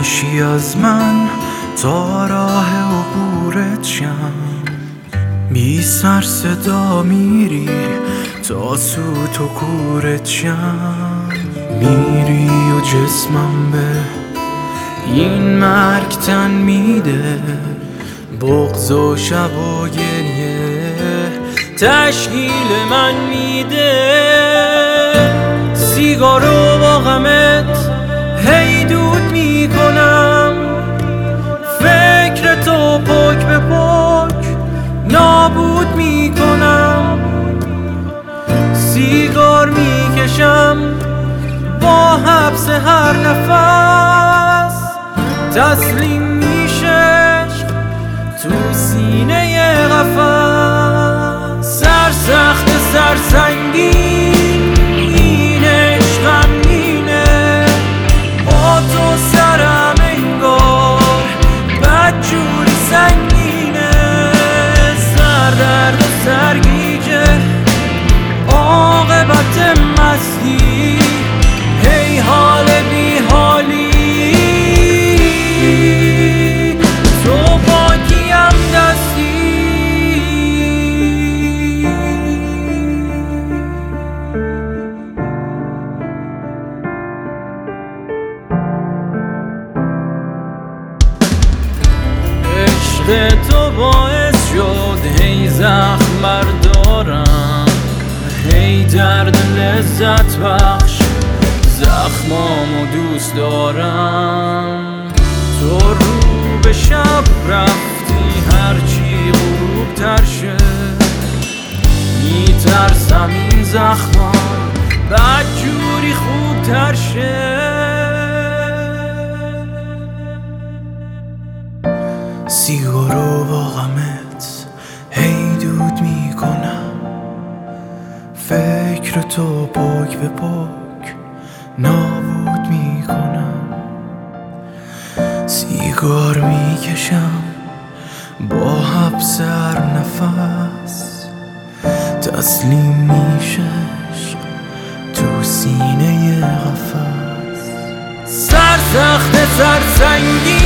میشی از من تا راه عبورت شم، بی سر صدا میری تا سوت و کورت شم. میری و جسمم به این مرگ تن میده، بغض و شب و گریه تشکیل من میده. سیگارو با غمت هی دود میکنم، فکر تو پک به پک نابود میکنم. سیگار میکشم با حبس هر نفس، تسلیم میشه تو سینه قفس. سرسخت سرسنگین این عشقم مینه، با تو سرم انگار بدجوری سنگینه. سردرد و سرگیجه عاقبت مستی، هی حال بی حالی تو پاکیم دستی. عشق تو باعث شد هی زخم بردارم، هی درد لذت بخش زخمامو دوست دارم. تو رو به شب رفتی هرچی غروب تر شه، میترسم این زخمام بدجوری خوب تر شه. سیگارو با غمت هی دود میکنم، فکر تو پاک به پاک نابود میکنم. سیگار میکشم با حبس هر نفس، تسلیم میشه تو سینه قفس. سرسخت سرسنگی